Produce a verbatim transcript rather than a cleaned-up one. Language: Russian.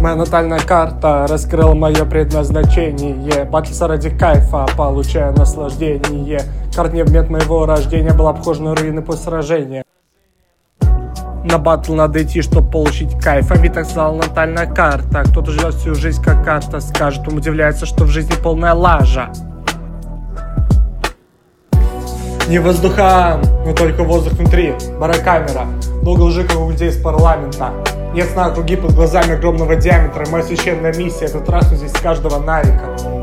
Моя натальная карта раскрыла мое предназначение. Батлиться ради кайфа, получая наслаждение. Корни в момент моего рождения был обхожен руины после сражения. На батл надо идти, чтобы получить кайф. А ведь так сказала натальная карта. Кто-то живет всю жизнь как карта скажет. Он удивляется, что в жизни полная лажа. Не воздуха, но только воздух внутри. Барокамера, много лжи, как у людей из парламента. Нет сна, круги под глазами огромного диаметра. Моя священная миссия — это трахнуть здесь каждого нарика.